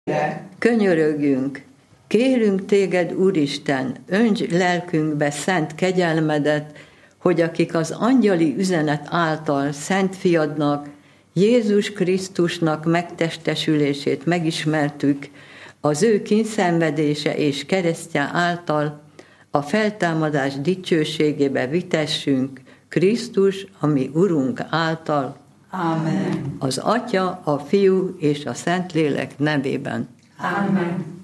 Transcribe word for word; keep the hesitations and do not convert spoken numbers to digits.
Könyörögjünk, kérünk téged, Úristen, öntsd lelkünkbe szent kegyelmedet, hogy akik az angyali üzenet által szent fiadnak, Jézus Krisztusnak megtestesülését megismertük, az ő kínszenvedése és keresztje által a feltámadás dicsőségébe vitessünk, Krisztus, ami Urunk által. Amen. Az Atya, a Fiú és a Szentlélek nevében. Amen.